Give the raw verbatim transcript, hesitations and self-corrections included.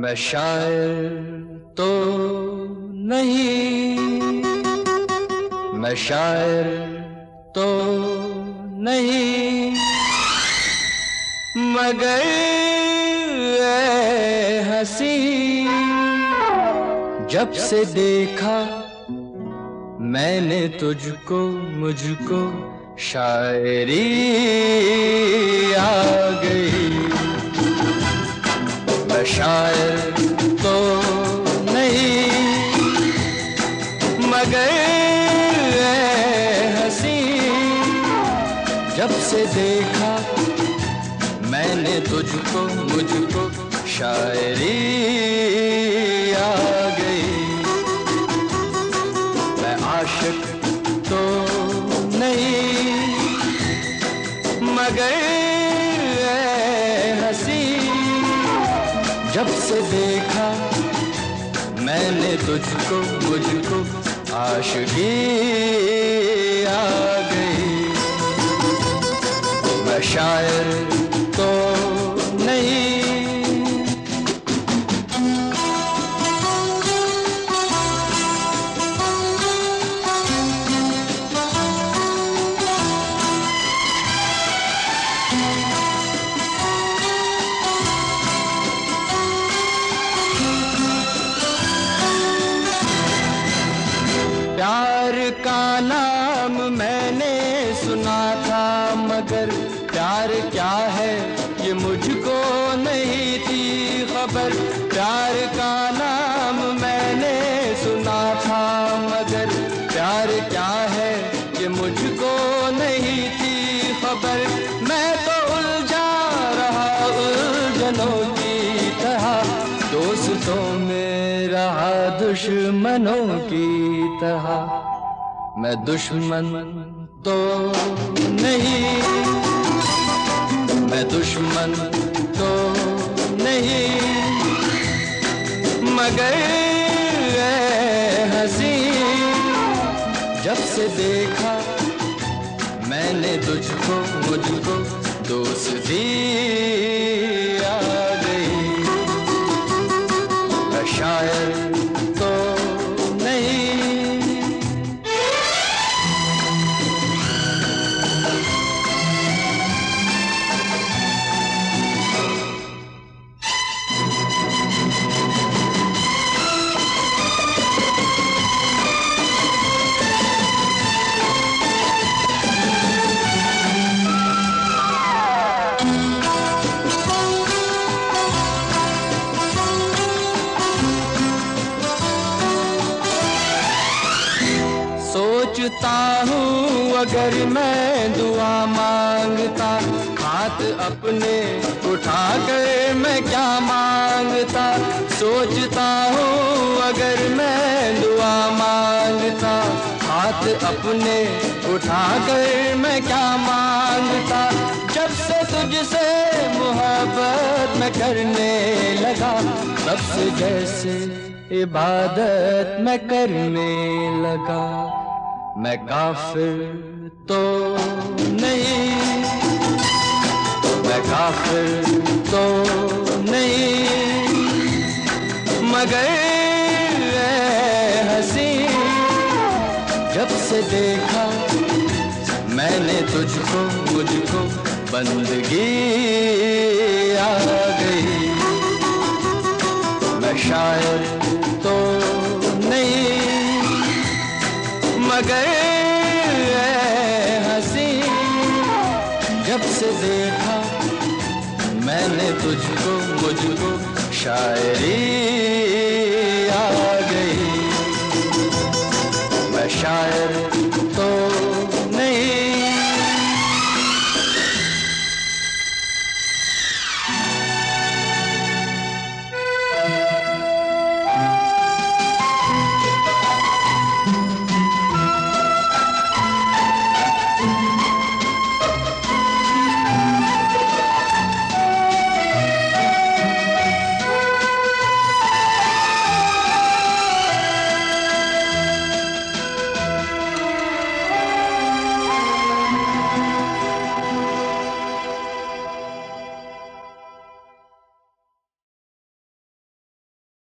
मैं शायर तो नहीं, मैं शायर तो नहीं, मगर ऐ हंसी जब से देखा मैंने तुझको, मुझको शायरी आ गई। मैं शायर तो नहीं, मगर ऐ हंसी जब से देखा मैंने तुझको, मुझको शायरी आ गई। मैं आशिक तो नहीं, मगर ऐ हंसी जब से देखा मैंने तुझको, मुझको आशिकी आ गई। मैं शायर तो नहीं। प्यार का नाम मैंने सुना था, मगर प्यार क्या है ये मुझको नहीं थी खबर। प्यार का नाम मैंने सुना था, मगर प्यार क्या है ये मुझको नहीं थी खबर। मैं तो उलझा रहा उलझनों की तरह, दोस्तों में रहा दुश्मनों की तरह। मैं दुश्मन तो नहीं, मैं दुश्मन तो नहीं, मगर ऐ हंसी जब से देखा मैंने तुझको, मुझको दोस्ती आ गई। मैं शायर तो नहीं। सोचता हूँ अगर मैं दुआ मांगता, हाथ अपने उठा कर मैं क्या मांगता। सोचता हूँ अगर मैं दुआ मांगता, हाथ अपने उठा कर मैं क्या मांगता। जब से तुझसे मोहब्बत मैं करने लगा, तब से जैसे इबादत मैं करने लगा। मैं काफिर तो नहीं, मैं काफिर तो नहीं, मगर ऐ हंसी जब से देखा मैंने तुझको, मुझको बंदगी आ गई। मैं शायर तो नहीं, मगर ऐ हंसी जब से देखा मैंने तुझको, मुझको शायरी आ गई। मैं शायर